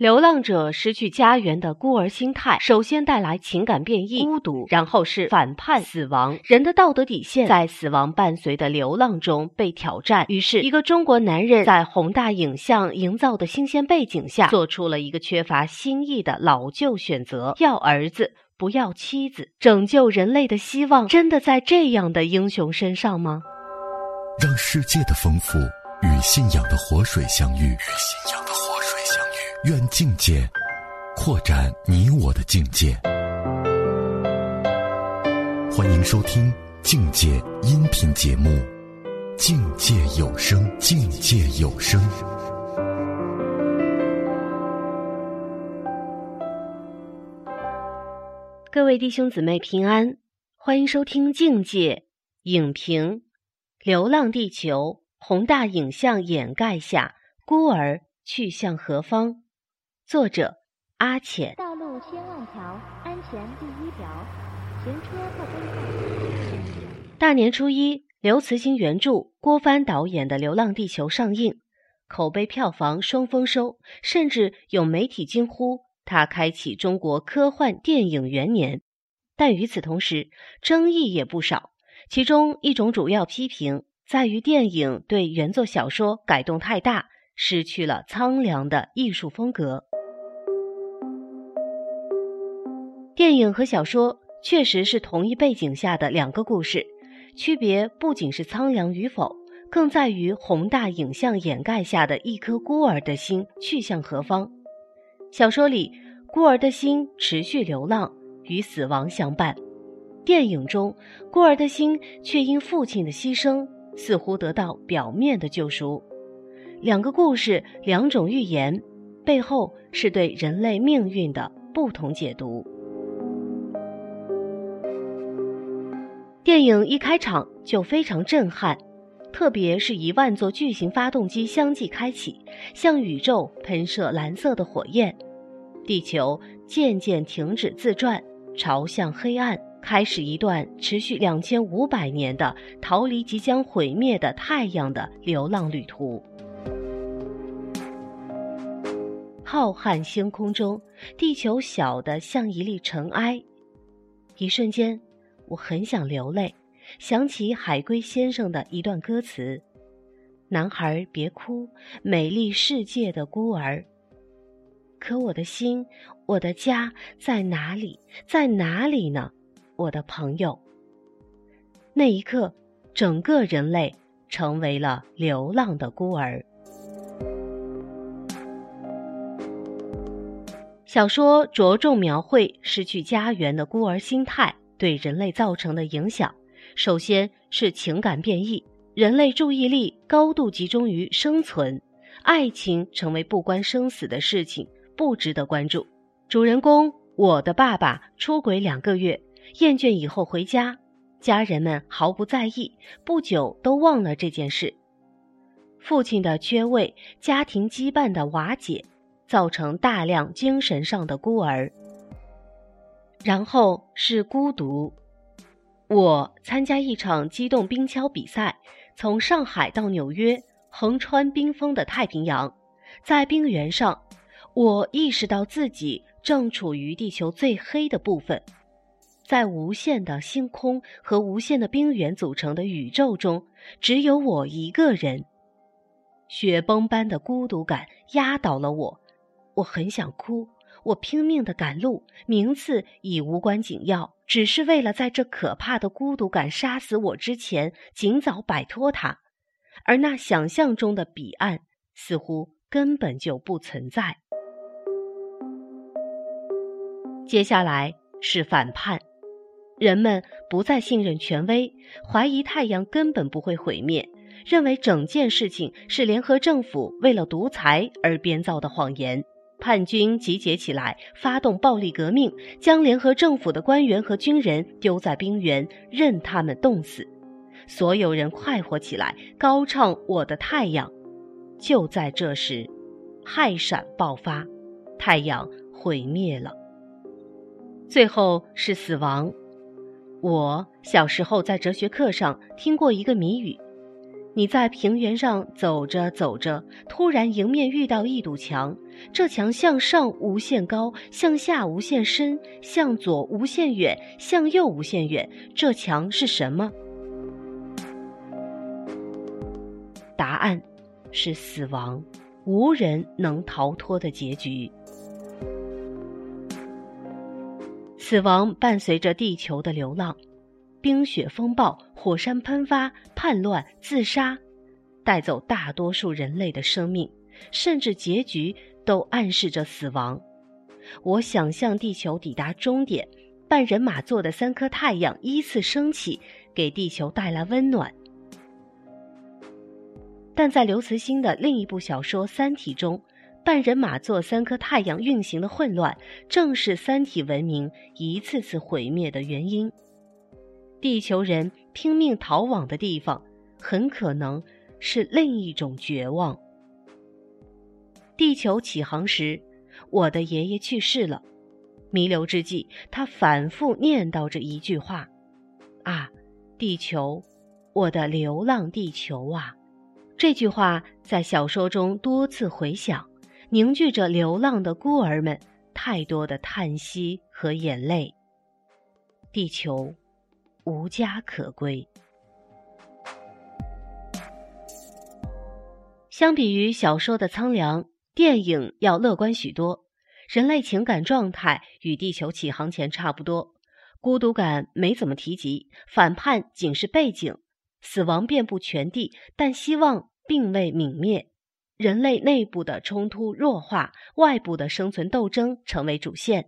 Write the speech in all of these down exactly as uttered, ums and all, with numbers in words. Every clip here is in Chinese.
流浪者失去家园的孤儿心态，首先带来情感变异、孤独，然后是反叛、死亡。人的道德底线在死亡伴随的流浪中被挑战。于是，一个中国男人在宏大影像营造的新鲜背景下，做出了一个缺乏新意的老旧选择：要儿子，不要妻子。拯救人类的希望真的在这样的英雄身上吗？ 让世界的丰富与信仰的活水相遇，与信仰的活水相遇。愿境界扩展你我的境界。欢迎收听境界音频节目《境界有声》，境界有声。 各位弟兄姊妹平安，欢迎收听境界影评《流浪地球》，宏大影像掩盖下，孤儿去向何方？作者阿浅。 道路千万条，安全第一条，行车不规范。 大年初一，刘慈欣原著、郭帆导演的《流浪地球》上映，口碑票房双丰收，甚至有媒体惊呼它开启中国科幻电影元年。但与此同时，争议也不少，其中一种主要批评在于电影对原作小说改动太大，失去了苍凉的艺术风格。电影和小说确实是同一背景下的两个故事，区别不仅是苍凉与否，更在于宏大影像掩盖下的一颗孤儿的心去向何方。小说里，孤儿的心持续流浪，与死亡相伴；电影中，孤儿的心却因父亲的牺牲，似乎得到表面的救赎。两个故事，两种寓言，背后是对人类命运的不同解读。电影一开场就非常震撼，特别是一万座巨型发动机相继开启，向宇宙喷射蓝色的火焰，地球渐渐停止自转，朝向黑暗，开始一段持续两千五百年的逃离即将毁灭的太阳的流浪旅途。浩瀚星空中，地球小得像一粒尘埃。一瞬间，我很想流泪，想起海龟先生的一段歌词：男孩别哭，美丽世界的孤儿。可我的心，我的家在哪里？在哪里呢？我的朋友。那一刻，整个人类成为了流浪的孤儿。小说着重描绘失去家园的孤儿心态对人类造成的影响。首先是情感变异，人类注意力高度集中于生存，爱情成为不关生死的事情，不值得关注。主人公我的爸爸出轨两个月，厌倦以后回家，家人们毫不在意，不久都忘了这件事。父亲的缺位，家庭羁绊的瓦解，造成大量精神上的孤儿。然后是孤独。我参加一场机动冰橇比赛，从上海到纽约，横穿冰封的太平洋。在冰原上，我意识到自己正处于地球最黑的部分。在无限的星空和无限的冰原组成的宇宙中，只有我一个人。雪崩般的孤独感压倒了我，我很想哭，我拼命地赶路，名次已无关紧要，只是为了在这可怕的孤独感杀死我之前尽早摆脱它。而那想象中的彼岸似乎根本就不存在。接下来是反叛，人们不再信任权威，怀疑太阳根本不会毁灭，认为整件事情是联合政府为了独裁而编造的谎言。叛军集结起来，发动暴力革命，将联合政府的官员和军人丢在冰原，任他们冻死。所有人快活起来，高唱我的太阳。就在这时，氦闪爆发，太阳毁灭了。最后是死亡。我小时候在哲学课上听过一个谜语： 你在平原上走着走着，突然迎面遇到一堵墙，这墙向上无限高，向下无限深，向左无限远，向右无限远，这墙是什么？答案是死亡，无人能逃脱的结局。死亡伴随着地球的流浪，冰雪风暴、火山喷发、叛乱、自杀，带走大多数人类的生命，甚至结局都暗示着死亡。我想象地球抵达终点，半人马座的三颗太阳依次升起，给地球带来温暖。但在刘慈欣的另一部小说《三体》中，半人马座三颗太阳运行的混乱，正是三体文明一次次毁灭的原因。地球人拼命逃往的地方，很可能是另一种绝望。地球起航时，我的爷爷去世了，弥留之际，他反复念叨着一句话：啊，地球，我的流浪地球啊！这句话在小说中多次回响，凝聚着流浪的孤儿们太多的叹息和眼泪。地球无家可归。相比于小说的苍凉，电影要乐观许多。人类情感状态与地球起航前差不多，孤独感没怎么提及，反叛仅是背景，死亡遍布全地，但希望并未泯灭。人类内部的冲突弱化，外部的生存斗争成为主线。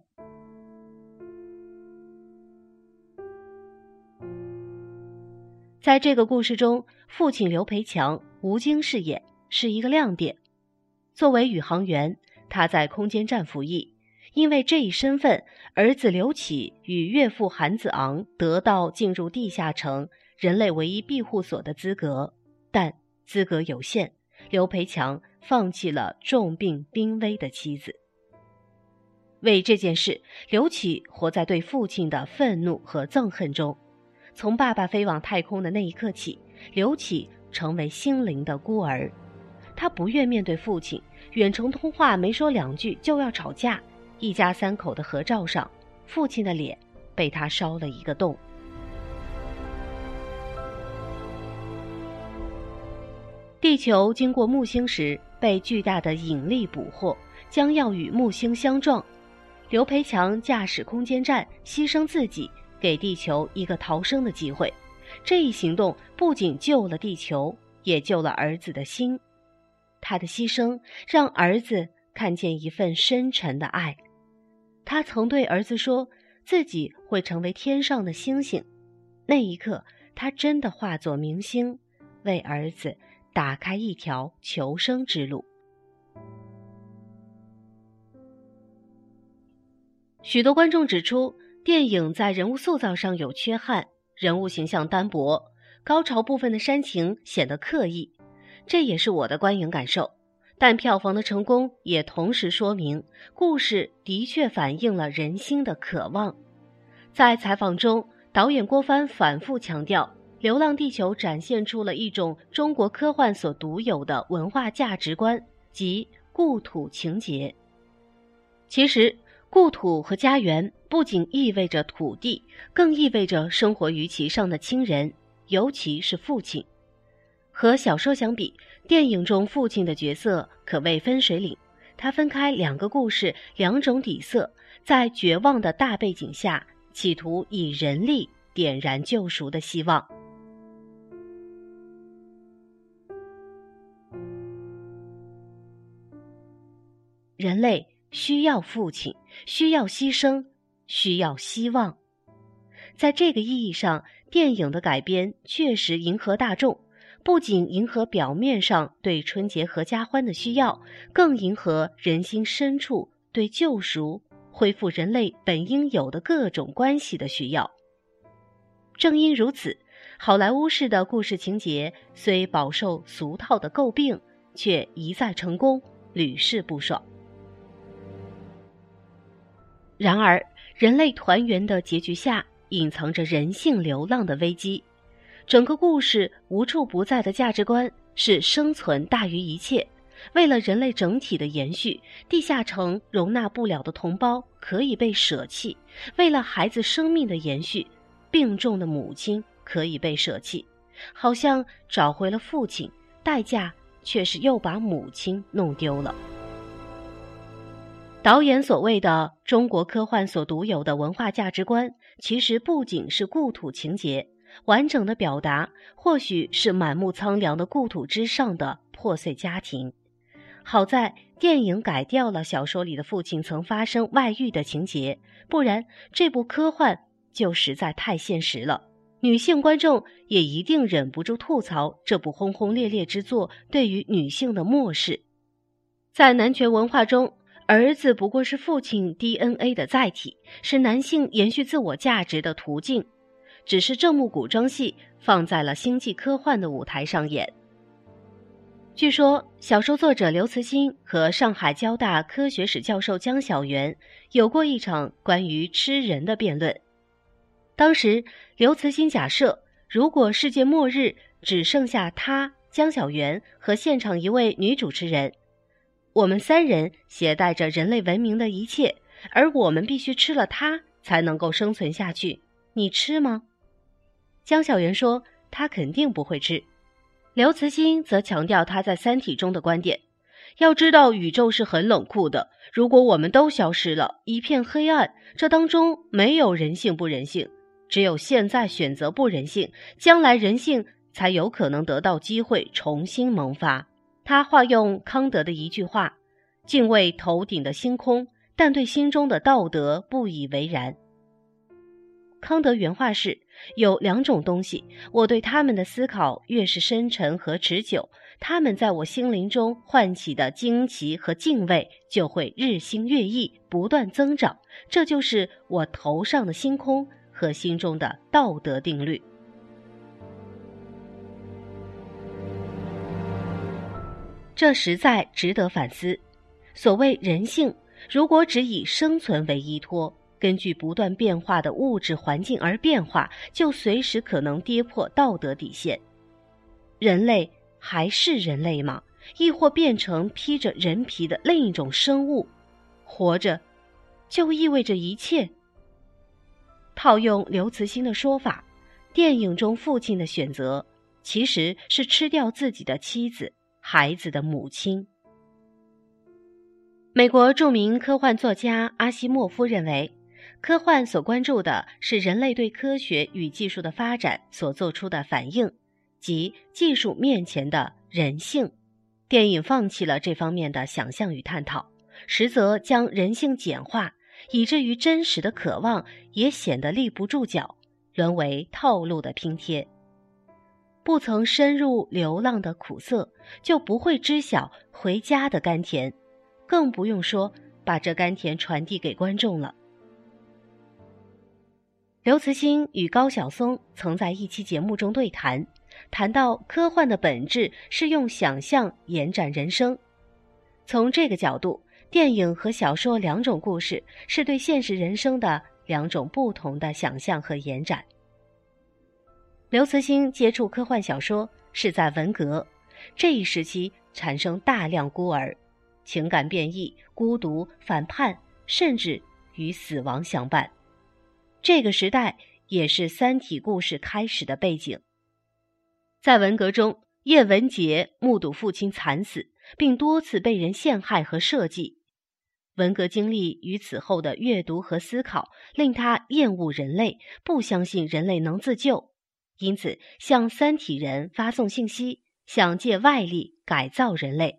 在这个故事中，父亲刘培强吴京饰演是一个亮点。作为宇航员，他在空间站服役，因为这一身份，儿子刘启与岳父韩子昂得到进入地下城人类唯一庇护所的资格，但资格有限，刘培强放弃了重病濒危的妻子。为这件事，刘启活在对父亲的愤怒和憎恨中。从爸爸飞往太空的那一刻起，刘启成为心灵的孤儿。他不愿面对父亲，远程通话没说两句就要吵架。一家三口的合照上，父亲的脸被他烧了一个洞。地球经过木星时，被巨大的引力捕获，将要与木星相撞。刘培强驾驶空间站，牺牲自己，给地球一个逃生的机会。这一行动不仅救了地球，也救了儿子的心。他的牺牲让儿子看见一份深沉的爱。他曾对儿子说，自己会成为天上的星星。那一刻，他真的化作明星，为儿子打开一条求生之路。许多观众指出，电影在人物塑造上有缺憾，人物形象单薄，高潮部分的煽情显得刻意，这也是我的观影感受。但票房的成功也同时说明，故事的确反映了人心的渴望。在采访中，导演郭帆反复强调，《流浪地球》展现出了一种中国科幻所独有的文化价值观，即故土情结。其实，故土和家园不仅意味着土地，更意味着生活于其上的亲人，尤其是父亲。和小说相比，电影中父亲的角色可谓分水岭，他分开两个故事，两种底色，在绝望的大背景下，企图以人力点燃救赎的希望。人类需要父亲，需要牺牲，需要希望。在这个意义上，电影的改编确实迎合大众，不仅迎合表面上对春节合家欢的需要，更迎合人心深处对救赎、恢复人类本应有的各种关系的需要。正因如此，好莱坞式的故事情节虽饱受俗套的诟病，却一再成功，屡试不爽。然而，人类团圆的结局下，隐藏着人性流浪的危机。 整个故事无处不在的价值观是生存大于一切。为了人类整体的延续，地下城容纳不了的同胞可以被舍弃；为了孩子生命的延续，病重的母亲可以被舍弃。好像找回了父亲，代价却是又把母亲弄丢了。导演所谓的中国科幻所独有的文化价值观，其实不仅是故土情结，完整的表达或许是满目苍凉的故土之上的破碎家庭。好在电影改掉了小说里的父亲曾发生外遇的情节，不然这部科幻就实在太现实了。女性观众也一定忍不住吐槽这部轰轰烈烈之作对于女性的漠视。在男权文化中，儿子不过是父亲 D N A 的载体，是男性延续自我价值的途径。只是这幕古装戏放在了星际科幻的舞台上演。据说小说作者刘慈欣和上海交大科学史教授江晓原有过一场关于吃人的辩论。当时刘慈欣假设，如果世界末日只剩下他、江晓原和现场一位女主持人，我们三人携带着人类文明的一切，而我们必须吃了它才能够生存下去，你吃吗？江晓原说他肯定不会吃。刘慈欣则强调他在《三体》中的观点，要知道宇宙是很冷酷的，如果我们都消失了，一片黑暗，这当中没有人性不人性，只有现在选择不人性，将来人性才有可能得到机会重新萌发。他化用康德的一句话，敬畏头顶的星空，但对心中的道德不以为然。康德原话是，有两种东西，我对他们的思考越是深沉和持久，他们在我心灵中唤起的惊奇和敬畏就会日新月异，不断增长，这就是我头上的星空和心中的道德定律。这实在值得反思。所谓人性，如果只以生存为依托，根据不断变化的物质环境而变化，就随时可能跌破道德底线。人类还是人类吗？亦或变成披着人皮的另一种生物？活着就意味着一切？套用刘慈欣的说法，电影中父亲的选择其实是吃掉自己的妻子、孩子的母亲。美国著名科幻作家阿西莫夫认为，科幻所关注的是人类对科学与技术的发展所做出的反应，即技术面前的人性。电影放弃了这方面的想象与探讨，实则将人性简化，以至于真实的渴望也显得立不住脚，沦为套路的拼贴。不曾深入流浪的苦涩，就不会知晓回家的甘甜，更不用说把这甘甜传递给观众了。刘慈欣与高晓松曾在一期节目中对谈，谈到科幻的本质是用想象延展人生。从这个角度，电影和小说两种故事是对现实人生的两种不同的想象和延展。刘慈欣接触科幻小说是在文革，这一时期产生大量孤儿，情感变异、孤独、反叛，甚至与死亡相伴。这个时代也是三体故事开始的背景。在文革中，叶文洁目睹父亲惨死，并多次被人陷害和设计。文革经历与此后的阅读和思考，令他厌恶人类，不相信人类能自救，因此向三体人发送信息，想借外力改造人类。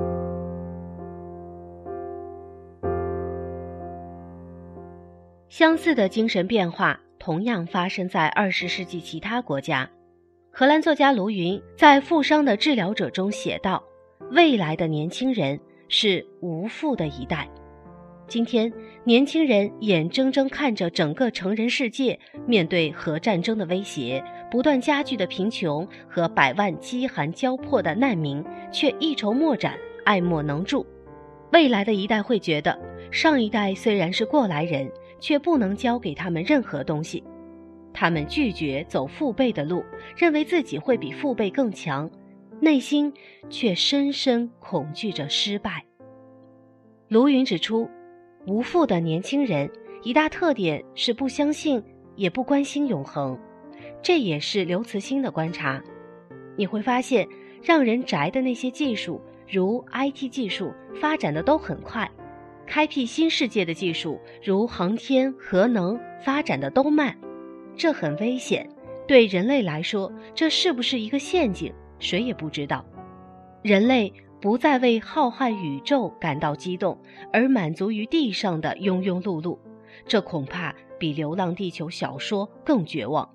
相似的精神变化同样发生在二十世纪其他国家。荷兰作家卢云在《负伤的治疗者》中写道，未来的年轻人是无父的一代。今天，年轻人眼睁睁看着整个成人世界面对核战争的威胁，不断加剧的贫穷和百万饥寒交迫的难民，却一筹莫展，爱莫能助。未来的一代会觉得，上一代虽然是过来人，却不能教给他们任何东西。 他们拒绝走父辈的路，认为自己会比父辈更强，内心却深深恐惧着失败。卢云指出，无父的年轻人一大特点是不相信也不关心永恒，这也是刘慈欣的观察。你会发现，让人宅的那些技术，如 I T 技术发展的都很快，开辟新世界的技术，如航天、核能发展的都慢，这很危险。对人类来说，这是不是一个陷阱，谁也不知道。人类不再为浩瀚宇宙感到激动，而满足于地上的庸庸碌碌，这恐怕比《流浪地球》小说更绝望。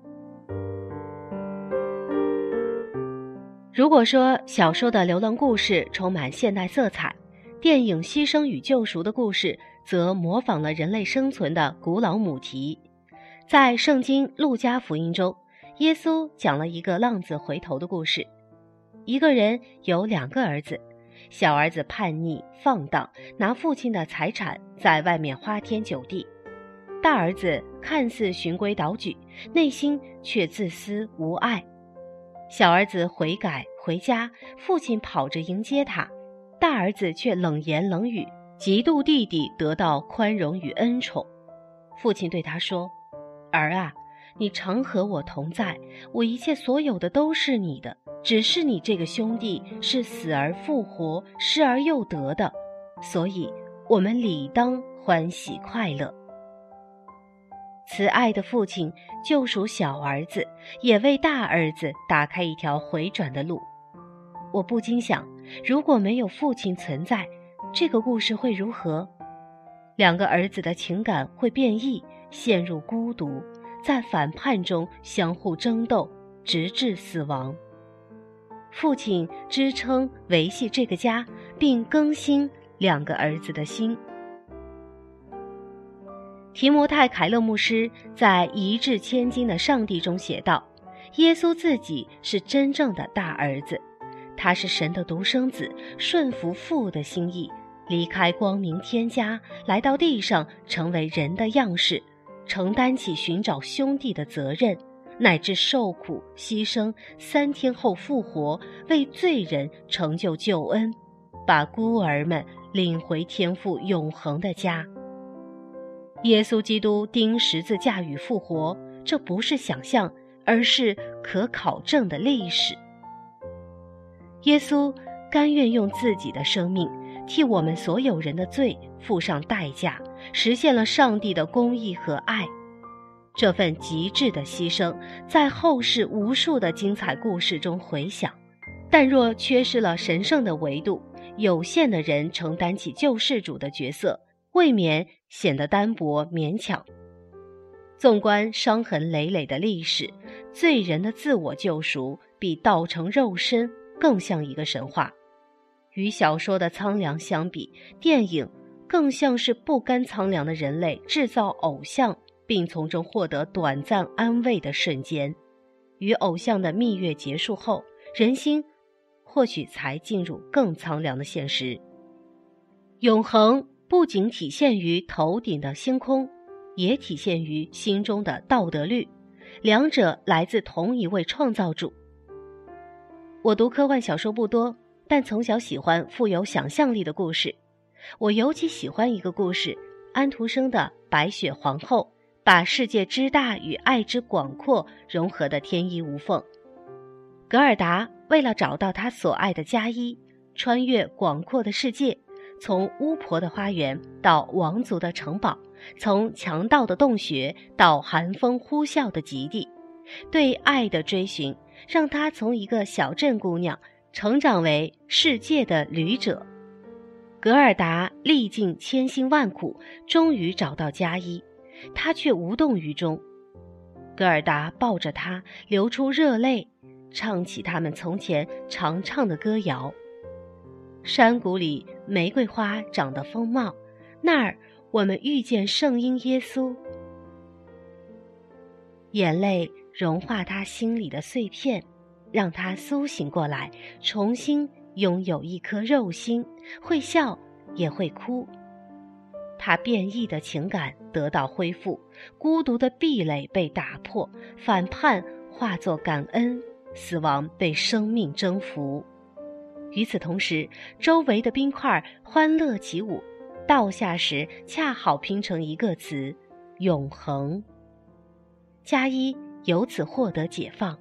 如果说小说的流浪故事充满现代色彩，电影《牺牲与救赎》的故事则模仿了人类生存的古老母题。在圣经路加福音中，耶稣讲了一个浪子回头的故事。一个人有两个儿子，小儿子叛逆放荡，拿父亲的财产在外面花天酒地；大儿子看似循规蹈矩，内心却自私无爱。小儿子悔改回家，父亲跑着迎接他，大儿子却冷言冷语，嫉妒弟弟得到宽容与恩宠。父亲对他说：儿啊，你常和我同在，我一切所有的都是你的，只是你这个兄弟是死而复活，失而又得的，所以我们理当欢喜快乐。慈爱的父亲救赎小儿子，也为大儿子打开一条回转的路。我不禁想，如果没有父亲存在，这个故事会如何？两个儿子的情感会变异，陷入孤独，在反叛中相互争斗，直至死亡。父亲支撑维系这个家，并更新两个儿子的心。提摩太·凯勒牧师在《一掷千金的上帝》中写道，耶稣自己是真正的大儿子，他是神的独生子，顺服父的心意，离开光明天家，来到地上成为人的样式，承担起寻找兄弟的责任，乃至受苦牺牲，三天后复活，为罪人成就救恩，把孤儿们领回天父永恒的家。耶稣基督钉十字架与复活，这不是想象，而是可考证的历史。耶稣甘愿用自己的生命替我们所有人的罪付上代价，实现了上帝的公义和爱。这份极致的牺牲在后世无数的精彩故事中回响，但若缺失了神圣的维度，有限的人承担起救世主的角色，未免显得单薄勉强。纵观伤痕累累的历史，罪人的自我救赎比道成肉身更像一个神话。与小说的苍凉相比，电影更像是不甘苍凉的人类制造偶像，并从中获得短暂安慰的瞬间。与偶像的蜜月结束后，人心或许才进入更苍凉的现实。永恒不仅体现于头顶的星空，也体现于心中的道德律，两者来自同一位创造主。我读科幻小说不多，但从小喜欢富有想象力的故事。我尤其喜欢一个故事，安徒生的《白雪皇后》，把世界之大与爱之广阔融合得天衣无缝。格尔达为了找到他所爱的佳伊，穿越广阔的世界，从巫婆的花园到王族的城堡，从强盗的洞穴到寒风呼啸的极地，对爱的追寻让她从一个小镇姑娘成长为世界的旅者。格尔达历尽千辛万苦，终于找到佳伊，她却无动于衷。格尔达抱着她流出热泪，唱起他们从前常唱的歌谣。山谷里玫瑰花长得丰茂，那儿我们遇见圣婴耶稣。眼泪融化他心里的碎片，让他苏醒过来，重新拥有一颗肉心，会笑也会哭。 他变异的情感得到恢复，孤独的壁垒被打破，反叛化作感恩，死亡被生命征服。与此同时，周围的冰块欢乐起舞，倒下时恰好拼成一个词：永恒。加一由此获得解放。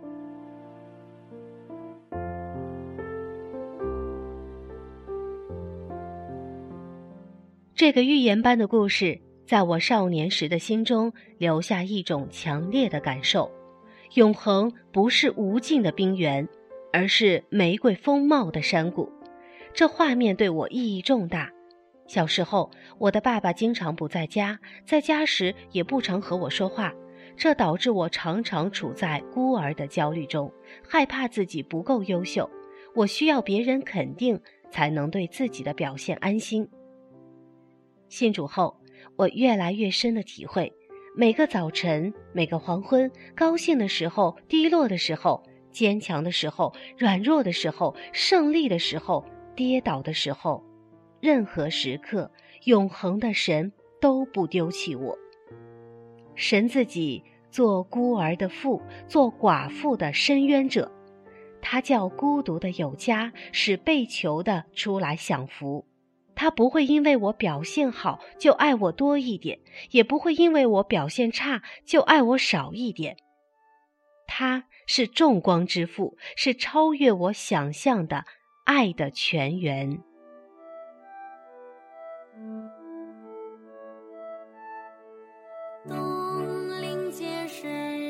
这个预言般的故事在我少年时的心中留下一种强烈的感受：永恒不是无尽的冰原，而是玫瑰丰茂的山谷。这画面对我意义重大。小时候，我的爸爸经常不在家，在家时也不常和我说话，这导致我常常处在孤儿的焦虑中，害怕自己不够优秀，我需要别人肯定才能对自己的表现安心。信主后，我越来越深地体会，每个早晨，每个黄昏，高兴的时候，低落的时候，坚强的时候，软弱的时候，胜利的时候，跌倒的时候，任何时刻，永恒的神都不丢弃我。神自己做孤儿的父，做寡妇的伸冤者，他叫孤独的有家，使被囚的出来享福。他不会因为我表现好就爱我多一点，也不会因为我表现差就爱我少一点。他是众光之父，是超越我想象的爱的泉源。 东临碣石，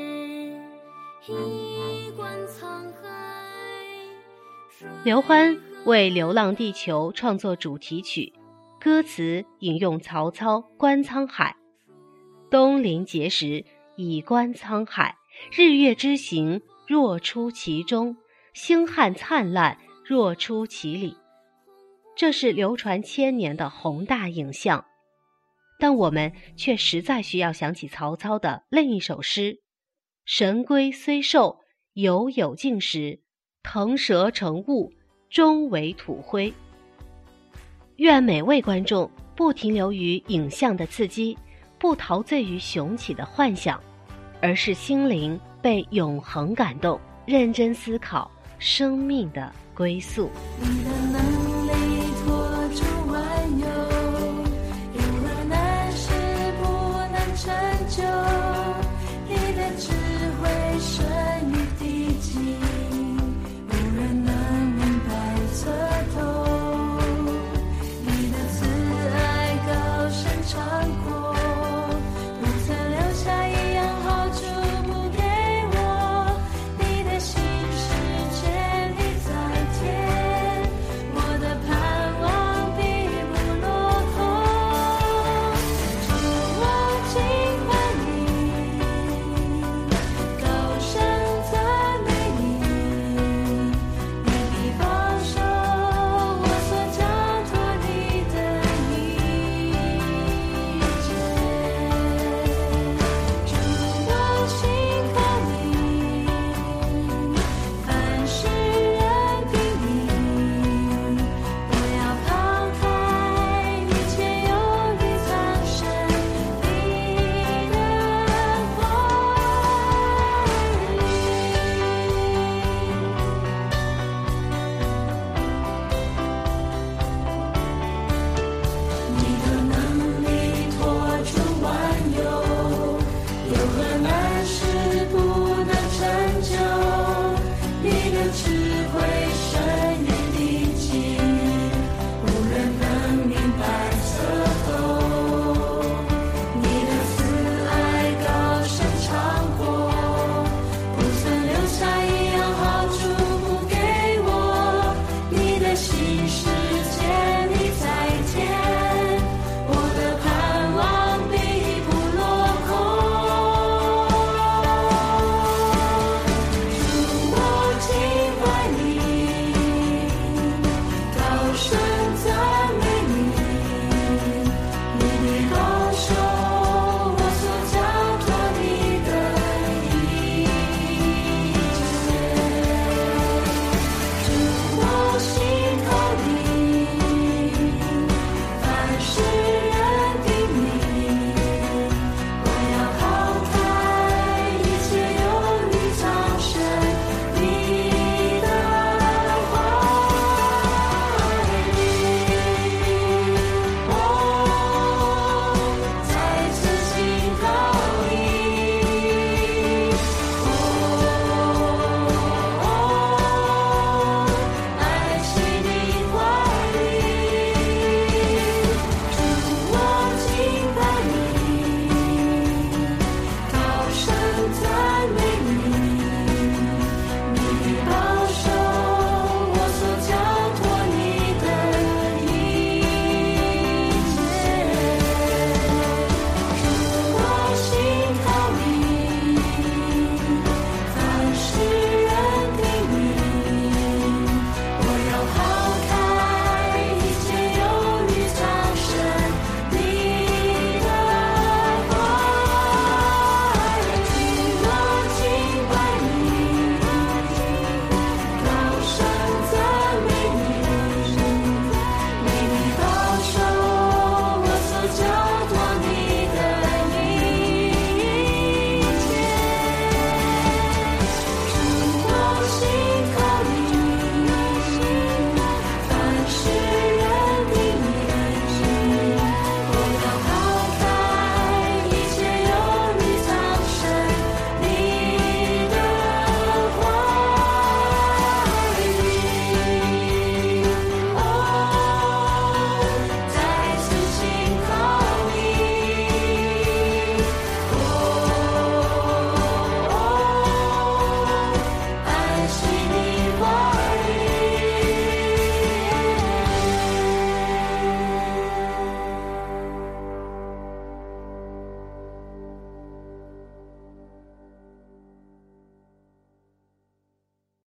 一观沧海。 刘欢为《流浪地球》创作主题曲，歌词引用曹操观沧海：东临碣石，以观沧海，日月之行，若出其中，星汉灿烂，若出其里。这是流传千年的宏大影像，但我们却实在需要想起曹操的另一首诗：神龟虽寿，犹有竟时，腾蛇成雾，终为土灰。愿每位观众不停留于影像的刺激，不陶醉于雄起的幻想，而是心灵被永恒感动，认真思考生命的归宿。 你的能